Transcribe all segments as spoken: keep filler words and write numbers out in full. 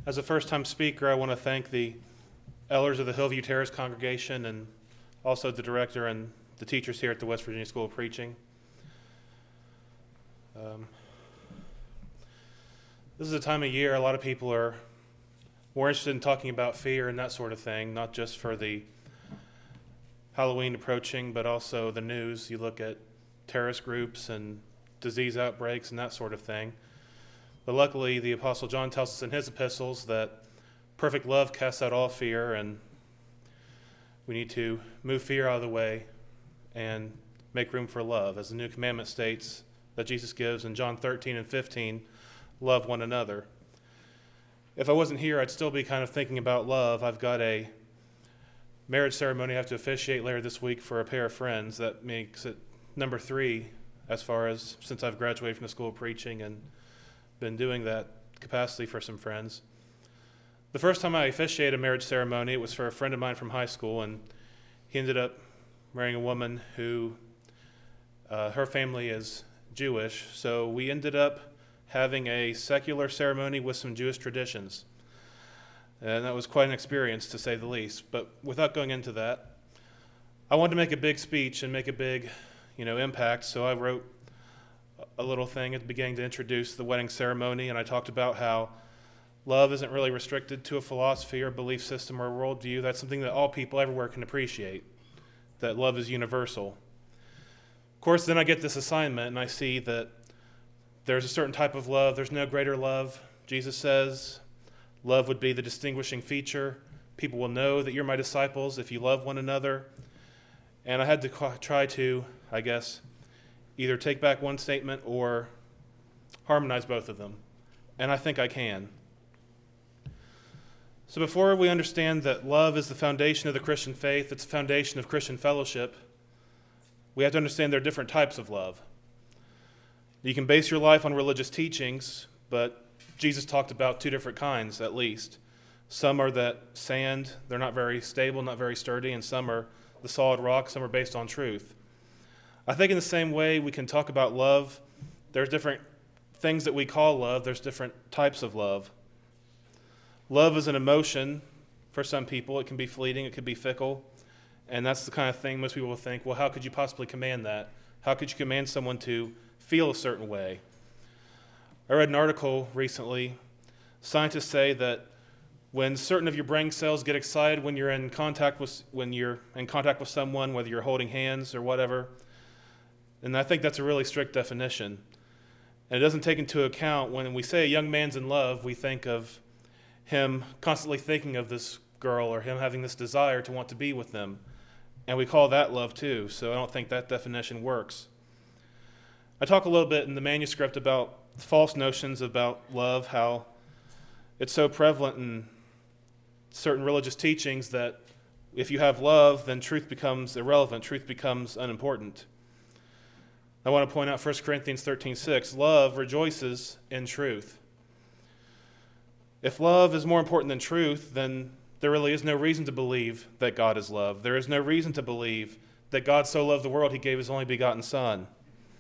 As a first-time speaker, I want to thank the elders of the Hillview Terrace congregation and also the director and the teachers here at the West Virginia School of Preaching. Um, this is a time of year a lot of people are more interested in talking about fear and that sort of thing, not just for the Halloween approaching, but also the news. You look at terrorist groups and disease outbreaks and that sort of thing. But luckily, the Apostle John tells us in his epistles that perfect love casts out all fear, and we need to move fear out of the way and make room for love. As the new commandment states that Jesus gives in John thirteen and fifteen, love one another. If I wasn't here, I'd still be kind of thinking about love. I've got a marriage ceremony I have to officiate later this week for a pair of friends. That makes it number three as far as since I've graduated from the School of Preaching and been doing that capacity for some friends. The first time I officiated a marriage ceremony, it was for a friend of mine from high school, and he ended up marrying a woman who, uh, her family is Jewish, so we ended up having a secular ceremony with some Jewish traditions. And that was quite an experience, to say the least. But without going into that, I wanted to make a big speech and make a big, you know, impact, so I wrote a little thing at the beginning to introduce the wedding ceremony, and I talked about how love isn't really restricted to a philosophy or belief system or a worldview. That's something that all people everywhere can appreciate, that love is universal. Of course, then I get this assignment, and I see that there's a certain type of love. There's no greater love. Jesus says love would be the distinguishing feature. People will know that you're my disciples if you love one another. And I had to try to, I guess, either take back one statement or harmonize both of them. And I think I can. So before we understand that love is the foundation of the Christian faith, it's the foundation of Christian fellowship, we have to understand there are different types of love. You can base your life on religious teachings, but Jesus talked about two different kinds at least. Some are that sand, they're not very stable, not very sturdy, and some are the solid rock, some are based on truth. I think in the same way we can talk about love. There's different things that we call love. There's different types of love. Love is an emotion for some people. It can be fleeting. It could be fickle. And that's the kind of thing most people will think, well, how could you possibly command that? How could you command someone to feel a certain way? I read an article recently. Scientists say that when certain of your brain cells get excited when you're in contact with when you're in contact with someone, whether you're holding hands or whatever, and I think that's a really strict definition. And it doesn't take into account when we say a young man's in love, we think of him constantly thinking of this girl or him having this desire to want to be with them. And we call that love too, so I don't think that definition works. I talk a little bit in the manuscript about false notions about love, how it's so prevalent in certain religious teachings that if you have love, then truth becomes irrelevant, truth becomes unimportant. I want to point out First Corinthians thirteen six, love rejoices in truth. If love is more important than truth, then there really is no reason to believe that God is love. There is no reason to believe that God so loved the world he gave his only begotten Son.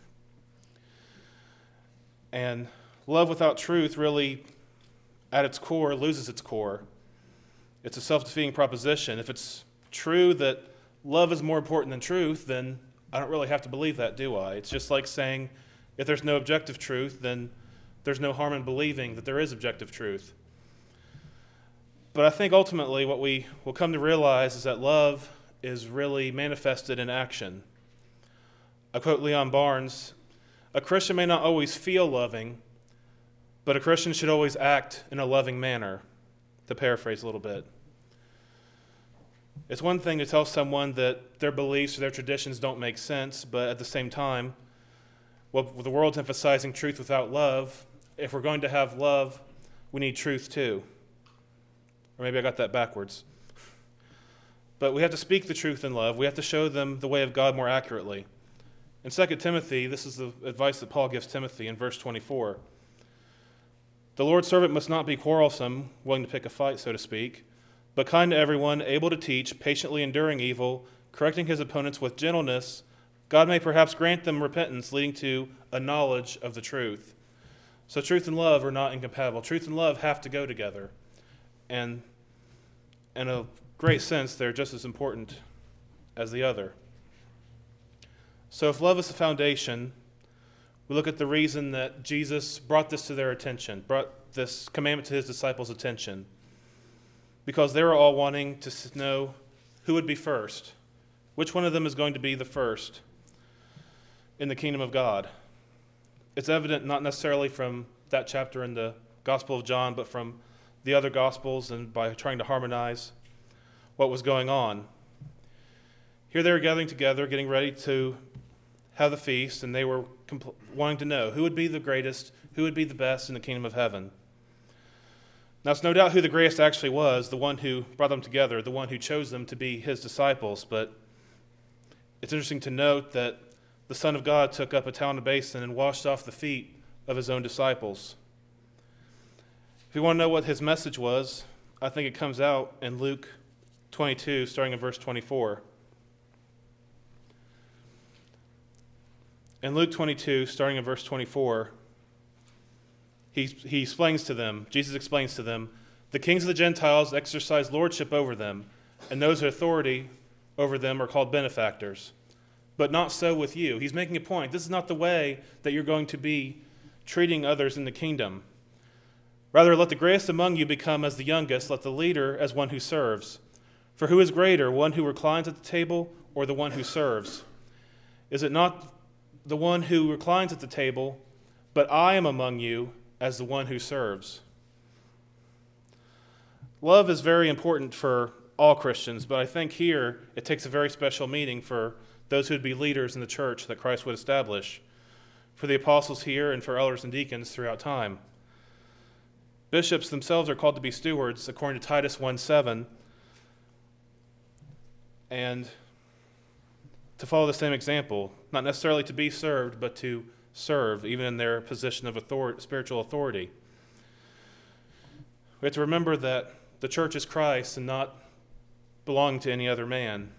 And love without truth really, at its core, loses its core. It's a self-defeating proposition. If it's true that love is more important than truth, then I don't really have to believe that, do I? It's just like saying if there's no objective truth, then there's no harm in believing that there is objective truth. But I think ultimately what we will come to realize is that love is really manifested in action. I quote Leon Barnes, "A Christian may not always feel loving, but a Christian should always act in a loving manner," to paraphrase a little bit. It's one thing to tell someone that their beliefs or their traditions don't make sense, but at the same time, well, the world's emphasizing truth without love. If we're going to have love, we need truth too. Or maybe I got that backwards. But we have to speak the truth in love. We have to show them the way of God more accurately. In Second Timothy, this is the advice that Paul gives Timothy in verse twenty-four. "The Lord's servant must not be quarrelsome, willing to pick a fight, so to speak, but kind to everyone, able to teach, patiently enduring evil, correcting his opponents with gentleness. God may perhaps grant them repentance, leading to a knowledge of the truth." So truth and love are not incompatible. Truth and love have to go together. and in a great sense, they're just as important as the other. So if love is the foundation, we look at the reason that Jesus brought this to their attention, brought this commandment to his disciples' attention, because they were all wanting to know who would be first. Which one of them is going to be the first in the kingdom of God? It's evident not necessarily from that chapter in the Gospel of John, but from the other Gospels and by trying to harmonize what was going on. Here they were gathering together, getting ready to have the feast, and they were compl- wanting to know who would be the greatest, who would be the best in the kingdom of heaven. Now, it's no doubt who the greatest actually was, the one who brought them together, the one who chose them to be his disciples, but it's interesting to note that the Son of God took up a towel and a basin and washed off the feet of his own disciples. If you want to know what his message was, I think it comes out in Luke twenty-two, starting in verse twenty-four. In Luke twenty-two, starting in verse twenty-four, he, he explains to them, Jesus explains to them, the kings of the Gentiles exercise lordship over them, and those with authority over them are called benefactors. But not so with you. He's making a point. This is not the way that you're going to be treating others in the kingdom. Rather, let the greatest among you become as the youngest, let the leader as one who serves. For who is greater, one who reclines at the table or the one who serves? Is it not the one who reclines at the table, but I am among you as the one who serves? Love is very important for all Christians, but I think here it takes a very special meaning for those who would be leaders in the church that Christ would establish, for the apostles here and for elders and deacons throughout time. Bishops themselves are called to be stewards, according to Titus one seven, and to follow the same example, not necessarily to be served, but to serve, even in their position of authority, spiritual authority. We have to remember that the church is Christ and not belonging to any other man.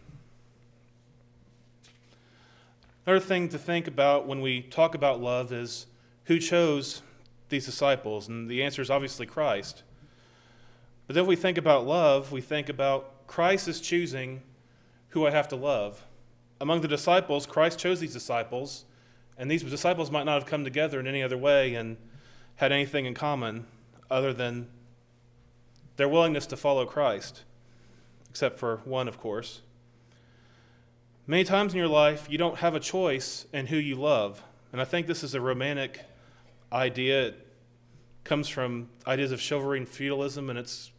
Another thing to think about when we talk about love is who chose these disciples, and the answer is obviously Christ. But then when we think about love, we think about Christ is choosing who I have to love. Among the disciples, Christ chose these disciples, and these disciples might not have come together in any other way and had anything in common other than their willingness to follow Christ, except for one, of course. Many times in your life, you don't have a choice in who you love, and I think this is a romantic idea. It comes from ideas of chivalry and feudalism, and it's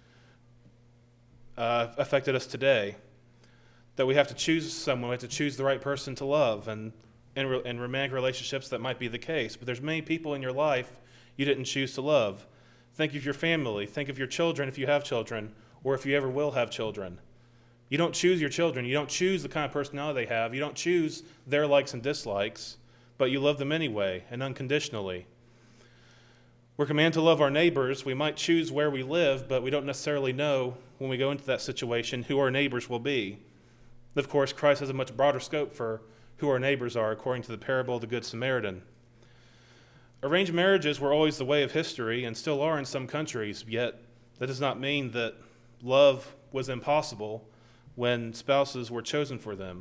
uh, affected us today. That we have to choose someone, we have to choose the right person to love, and in, re- in romantic relationships that might be the case. But there's many people in your life you didn't choose to love. Think of your family, think of your children if you have children, or if you ever will have children. You don't choose your children, you don't choose the kind of personality they have, you don't choose their likes and dislikes, but you love them anyway and unconditionally. We're commanded to love our neighbors. We might choose where we live, but we don't necessarily know when we go into that situation who our neighbors will be. Of course, Christ has a much broader scope for who our neighbors are, according to the parable of the Good Samaritan. Arranged marriages were always the way of history and still are in some countries, yet that does not mean that love was impossible when spouses were chosen for them.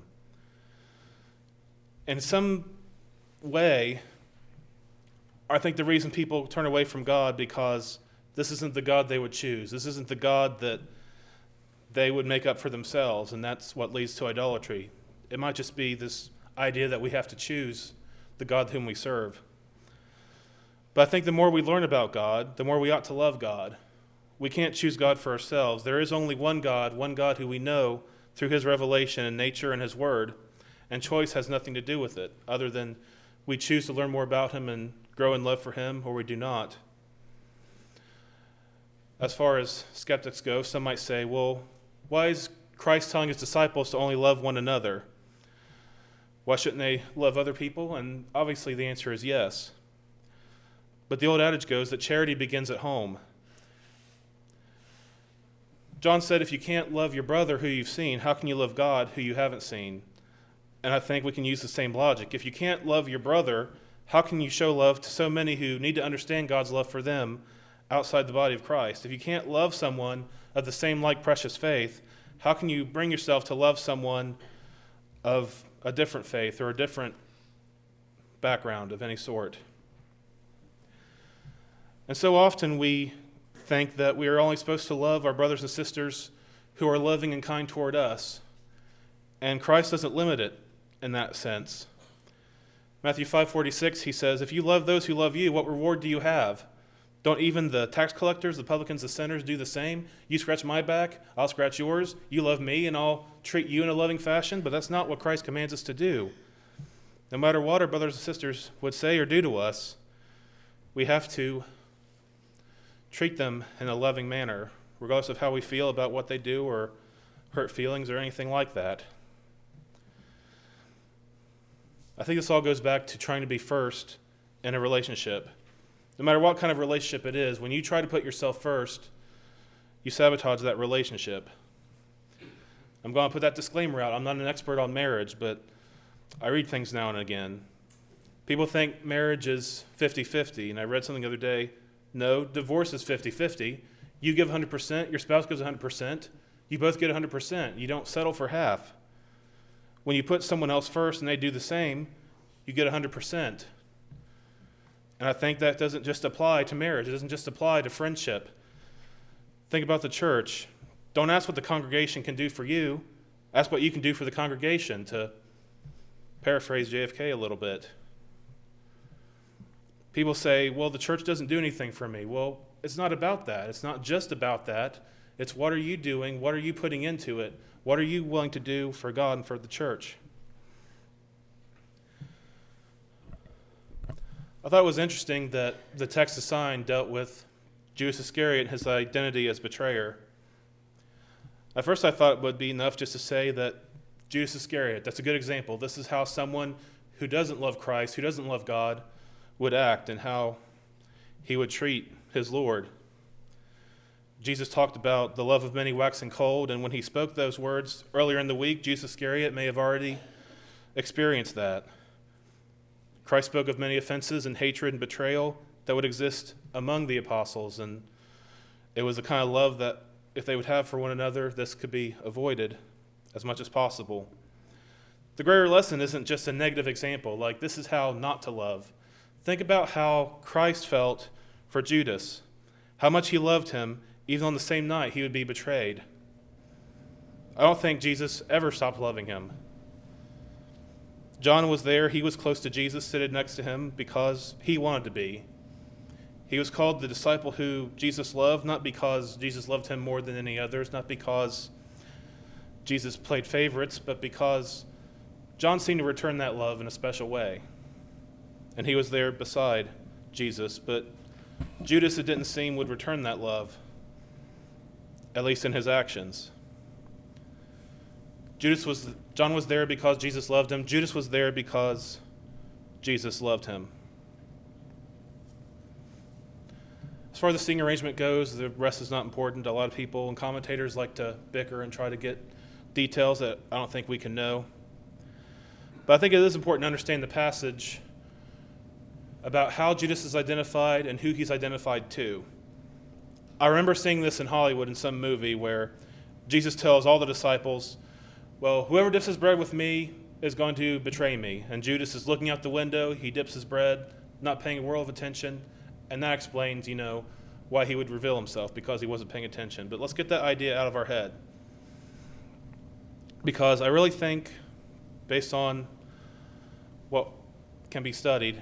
In some way, I think the reason people turn away from God because this isn't the God they would choose. This isn't the God that they would make up for themselves, and that's what leads to idolatry. It might just be this idea that we have to choose the God whom we serve. But I think the more we learn about God, the more we ought to love God. We can't choose God for ourselves. There is only one God, one God who we know through his revelation and nature and his word, and choice has nothing to do with it, other than we choose to learn more about him and grow in love for him, or we do not. As far as skeptics go, some might say, well, why is Christ telling his disciples to only love one another? Why shouldn't they love other people? And obviously the answer is yes. But the old adage goes that charity begins at home. John said, if you can't love your brother who you've seen, how can you love God who you haven't seen? And I think we can use the same logic. If you can't love your brother, how can you show love to so many who need to understand God's love for them outside the body of Christ. If you can't love someone of the same like precious faith, how can you bring yourself to love someone of a different faith or a different background of any sort? And so often we think that we are only supposed to love our brothers and sisters who are loving and kind toward us, and Christ doesn't limit it in that sense. Matthew five forty-six, he says, "If you love those who love you, what reward do you have? Don't even the tax collectors, the publicans, the sinners do the same? You scratch my back, I'll scratch yours. You love me, and I'll treat you in a loving fashion." But that's not what Christ commands us to do. No matter what our brothers and sisters would say or do to us, we have to treat them in a loving manner, regardless of how we feel about what they do or hurt feelings or anything like that. I think this all goes back to trying to be first in a relationship. No matter what kind of relationship it is, when you try to put yourself first, you sabotage that relationship. I'm going to put that disclaimer out. I'm not an expert on marriage, but I read things now and again. People think marriage is fifty-fifty, and I read something the other day. No, divorce is fifty-fifty. You give one hundred percent, your spouse gives one hundred percent. You both get one hundred percent. You don't settle for half. When you put someone else first and they do the same, you get one hundred percent. And I think that doesn't just apply to marriage. It doesn't just apply to friendship. Think about the church. Don't ask what the congregation can do for you. Ask what you can do for the congregation, to paraphrase J F K a little bit. People say, well, the church doesn't do anything for me. Well, it's not about that. It's not just about that. It's what are you doing? What are you putting into it? What are you willing to do for God and for the church? I thought it was interesting that the text assigned dealt with Judas Iscariot and his identity as betrayer. At first I thought it would be enough just to say that Judas Iscariot, that's a good example. This is how someone who doesn't love Christ, who doesn't love God, would act and how he would treat his Lord. Jesus talked about the love of many waxing cold, and when he spoke those words earlier in the week, Judas Iscariot may have already experienced that. Christ spoke of many offenses and hatred and betrayal that would exist among the apostles, and it was the kind of love that if they would have for one another, this could be avoided as much as possible. The greater lesson isn't just a negative example, like this is how not to love. Think about how Christ felt for Judas, how much he loved him, even on the same night he would be betrayed. I don't think Jesus ever stopped loving him. John was there. He was close to Jesus, sitting next to him because he wanted to be. He was called the disciple who Jesus loved, not because Jesus loved him more than any others, not because Jesus played favorites, but because John seemed to return that love in a special way. And he was there beside Jesus, but Judas, it didn't seem, would return that love, at least in his actions. Judas was, John was there because Jesus loved him. Judas was there because Jesus loved him. As far as the seating arrangement goes, the rest is not important. A lot of people and commentators like to bicker and try to get details that I don't think we can know. But I think it is important to understand the passage about how Judas is identified and who he's identified to. I remember seeing this in Hollywood in some movie where Jesus tells all the disciples, well, whoever dips his bread with me is going to betray me. And Judas is looking out the window, he dips his bread, not paying a world of attention, and that explains, you know, why he would reveal himself, because he wasn't paying attention. But let's get that idea out of our head. Because I really think, based on what can be studied,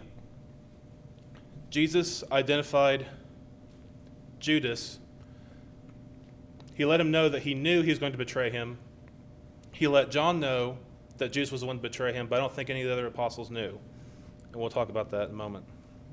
Jesus identified Judas. He let him know that he knew he was going to betray him. He let John know that Judas was the one to betray him, but I don't think any of the other apostles knew. And we'll talk about that in a moment.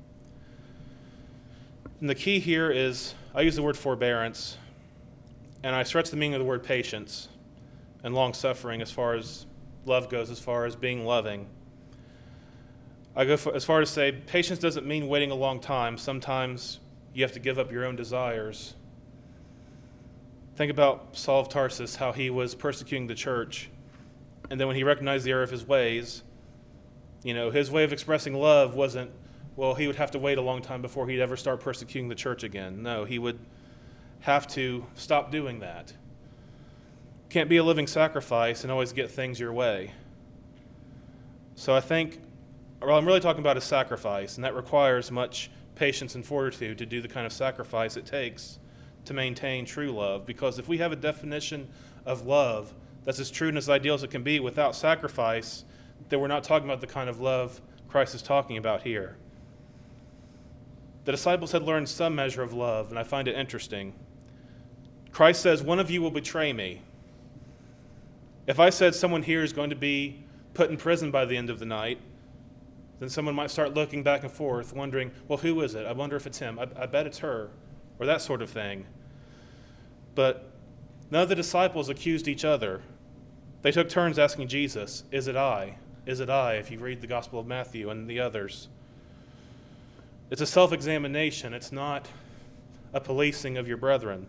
And the key here is, I use the word forbearance, and I stretch the meaning of the word patience and long-suffering as far as love goes, as far as being loving. I go for, as far as to say, patience doesn't mean waiting a long time. Sometimes you have to give up your own desires. Think about Saul of Tarsus, how he was persecuting the church. And then when he recognized the error of his ways, you know, his way of expressing love wasn't well, he would have to wait a long time before he'd ever start persecuting the church again. No, he would have to stop doing that. Can't be a living sacrifice and always get things your way. So I think, well, I'm really talking about a sacrifice, and that requires much patience and fortitude to do the kind of sacrifice it takes to maintain true love. Because if we have a definition of love that's as true and as ideal as it can be without sacrifice, then we're not talking about the kind of love Christ is talking about here. The disciples had learned some measure of love, and I find it interesting. Christ says, one of you will betray me. If I said someone here is going to be put in prison by the end of the night, then someone might start looking back and forth, wondering, well, who is it? I wonder if it's him. I, I bet it's her, or that sort of thing. But none of the disciples accused each other. They took turns asking Jesus, is it I? Is it I, if you read the Gospel of Matthew and the others. It's a self-examination. It's not a policing of your brethren.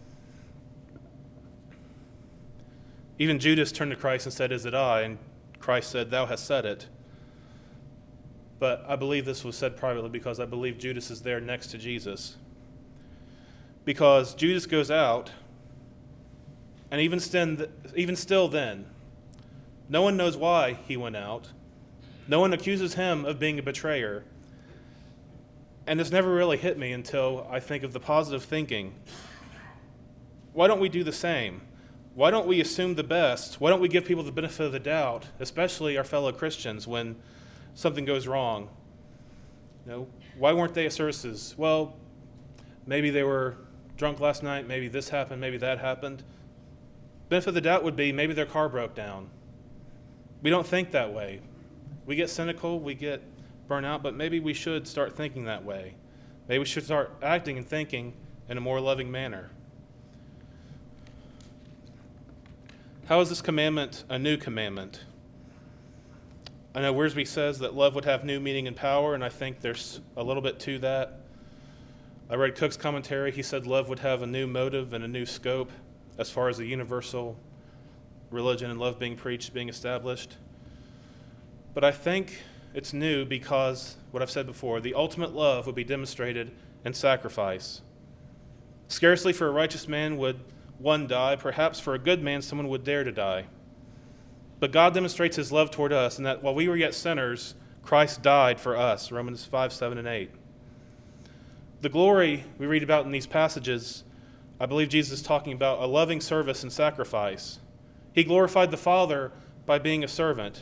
Even Judas turned to Christ and said, is it I? And Christ said, thou hast said it. But I believe this was said privately because I believe Judas is there next to Jesus. Because Judas goes out, and even, st- even still then, no one knows why he went out. No one accuses him of being a betrayer. And this never really hit me until I think of the positive thinking. Why don't we do the same? Why don't we assume the best? Why don't we give people the benefit of the doubt, especially our fellow Christians, when something goes wrong? You know, why weren't they at services? Well, maybe they were drunk last night, maybe this happened, maybe that happened. Benefit of the doubt would be maybe their car broke down. We don't think that way. We get cynical, we get burnt out, but maybe we should start thinking that way. Maybe we should start acting and thinking in a more loving manner. How is this commandment a new commandment? I know Wiersbe says that love would have new meaning and power, and I think there's a little bit to that. I read Cook's commentary. He said love would have a new motive and a new scope as far as the universal religion and love being preached, being established. But I think it's new because, what I've said before, the ultimate love would be demonstrated in sacrifice. Scarcely for a righteous man would one die. Perhaps for a good man someone would dare to die. But God demonstrates his love toward us in that while we were yet sinners, Christ died for us, Romans five, seven, and eight. The glory we read about in these passages, I believe Jesus is talking about a loving service and sacrifice. He glorified the Father by being a servant.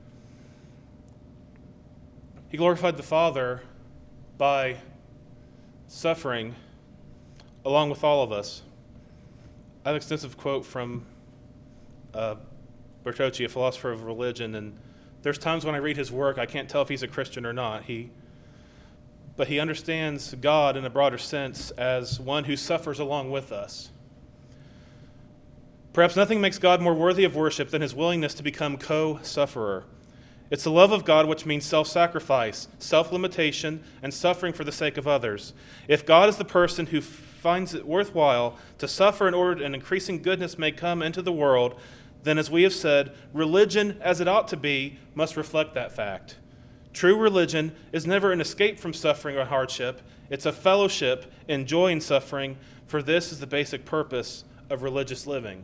He glorified the Father by suffering along with all of us. I have an extensive quote from uh, Bertocci, a philosopher of religion, and there's times when I read his work, I can't tell if he's a Christian or not. He, but he understands God in a broader sense as one who suffers along with us. Perhaps nothing makes God more worthy of worship than his willingness to become co-sufferer. It's the love of God which means self-sacrifice, self-limitation, and suffering for the sake of others. If God is the person who finds it worthwhile to suffer in order an increasing goodness may come into the world, then as we have said, religion as it ought to be must reflect that fact. True religion is never an escape from suffering or hardship. It's a fellowship in joy and suffering, for this is the basic purpose of religious living.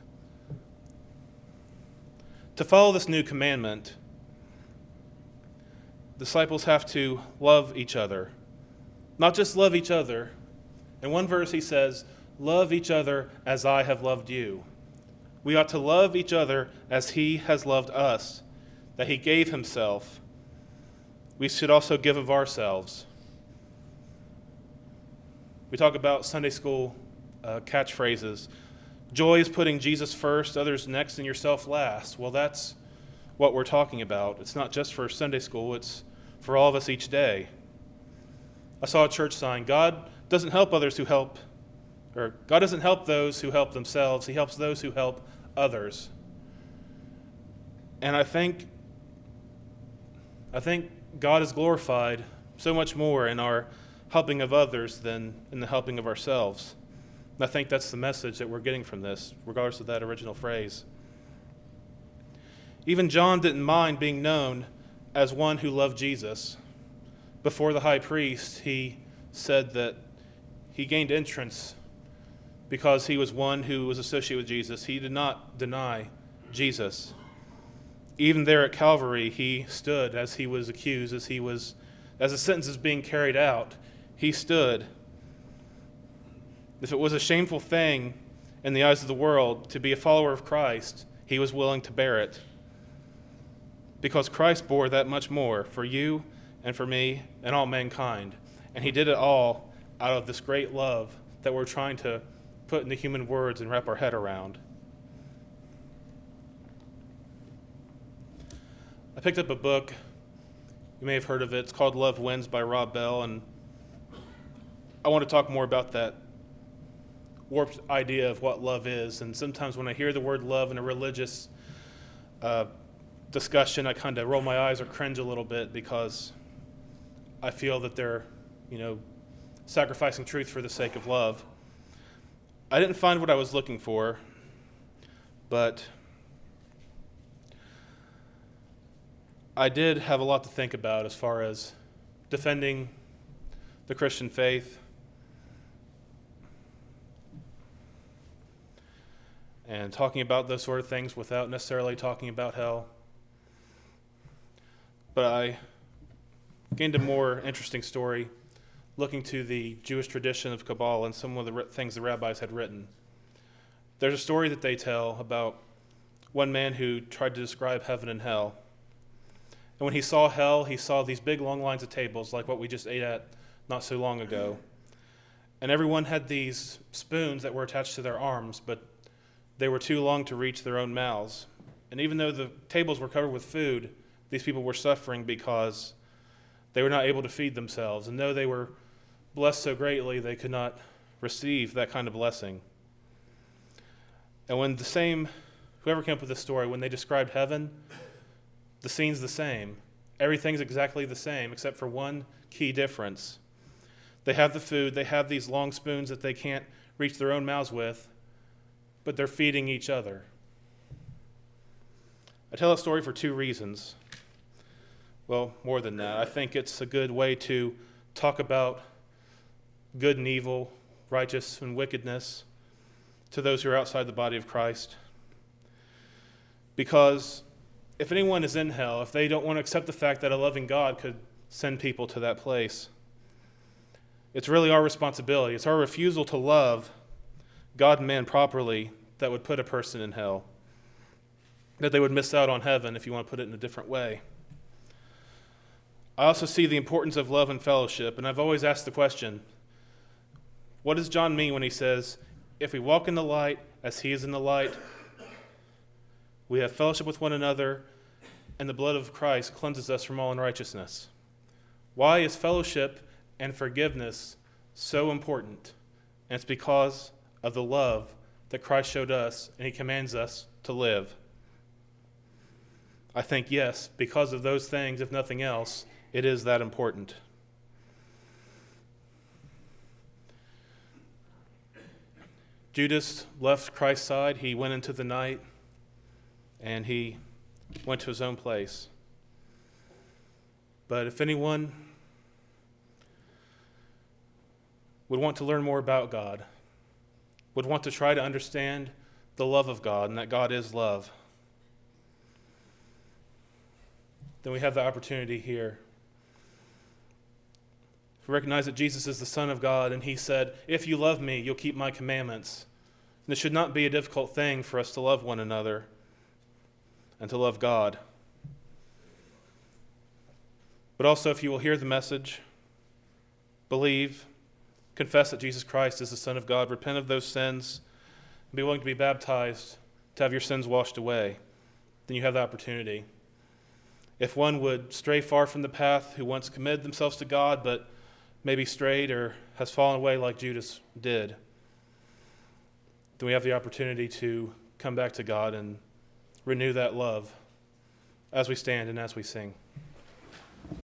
To follow this new commandment, disciples have to love each other. Not just love each other. In one verse he says, love each other as I have loved you. We ought to love each other as he has loved us, that he gave himself. We should also give of ourselves. We talk about Sunday school uh, catchphrases. Joy is putting Jesus first, others next, and yourself last. Well, that's what we're talking about. It's not just for Sunday school, it's for all of us each day. I saw a church sign, God doesn't help others who help, or God doesn't help those who help themselves, he helps those who help others. And I think, I think God is glorified so much more in our helping of others than in the helping of ourselves. And I think that's the message that we're getting from this, regardless of that original phrase. Even John didn't mind being known as one who loved Jesus. before the high priest, he said that he gained entrance because he was one who was associated with Jesus. He did not deny Jesus. Even there at Calvary, he stood as he was accused, as he was, as the sentence is being carried out, he stood. If it was a shameful thing in the eyes of the world to be a follower of Christ, he was willing to bear it. Because Christ bore that much more for you and for me and all mankind. And he did it all out of this great love that we're trying to put into human words and wrap our head around. I picked up a book, you may have heard of it, it's called Love Wins by Rob Bell, and I want to talk more about that warped idea of what love is. And sometimes when I hear the word love in a religious uh, discussion, I kind of roll my eyes or cringe a little bit because I feel that they're, you know, sacrificing truth for the sake of love. I didn't find what I was looking for, but I did have a lot to think about as far as defending the Christian faith and talking about those sort of things without necessarily talking about hell. But I gained a more interesting story looking to the Jewish tradition of Kabbalah and some of the things the rabbis had written. There's a story that they tell about one man who tried to describe heaven and hell. And when he saw hell, he saw these big long lines of tables like what we just ate at not so long ago. And everyone had these spoons that were attached to their arms, but they were too long to reach their own mouths. And even though the tables were covered with food, these people were suffering because they were not able to feed themselves. And though they were blessed so greatly, they could not receive that kind of blessing. And when the same, whoever came up with this story, when they described heaven, the scene's the same. Everything's exactly the same except for one key difference. They have the food, they have these long spoons that they can't reach their own mouths with, but they're feeding each other. I tell that story for two reasons. Well, more than that. I think it's a good way to talk about good and evil, righteous and wickedness to those who are outside the body of Christ. Because if anyone is in hell, if they don't want to accept the fact that a loving God could send people to that place, it's really our responsibility. It's our refusal to love God and man properly that would put a person in hell, that they would miss out on heaven, if you want to put it in a different way. I also see the importance of love and fellowship, and I've always asked the question, what does John mean when he says, if we walk in the light as he is in the light, we have fellowship with one another, and the blood of Christ cleanses us from all unrighteousness? Why is fellowship and forgiveness so important? And it's because of the love that Christ showed us, and he commands us to live. I think, yes, because of those things, if nothing else, it is that important. Judas left Christ's side. He went into the night, and he went to his own place. But if anyone would want to learn more about God, would want to try to understand the love of God and that God is love, then we have the opportunity here. If we recognize that Jesus is the Son of God, and he said, if you love me, you'll keep my commandments. And it should not be a difficult thing for us to love one another and to love God. But also, if you will hear the message, believe, confess that Jesus Christ is the Son of God, repent of those sins, and be willing to be baptized to have your sins washed away, then you have the opportunity. If one would stray far from the path, who once committed themselves to God, but maybe strayed or has fallen away like Judas did, then we have the opportunity to come back to God and renew that love as we stand and as we sing.